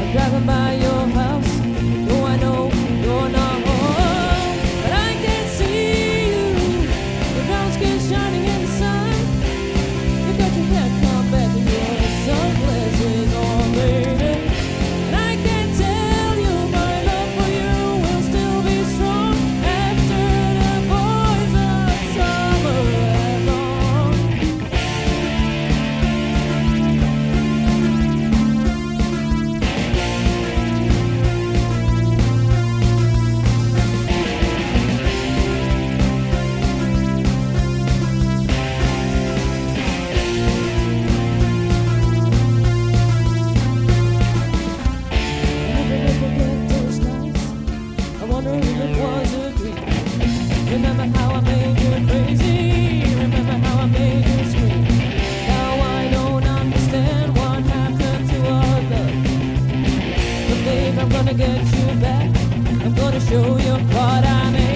driving by your house. Oh, I know you're not home, but I can see you. The brown skin shining in the sun. You got your hair come back and your sunglasses on, baby. And I can tell you my love for you will still be strong after the boys of summer have gone. I wonder if it was a dream. Remember how I made you crazy. Remember how I made you scream. Now I don't understand what happened to our love. But babe, I'm gonna get you back. I'm gonna show you what I mean.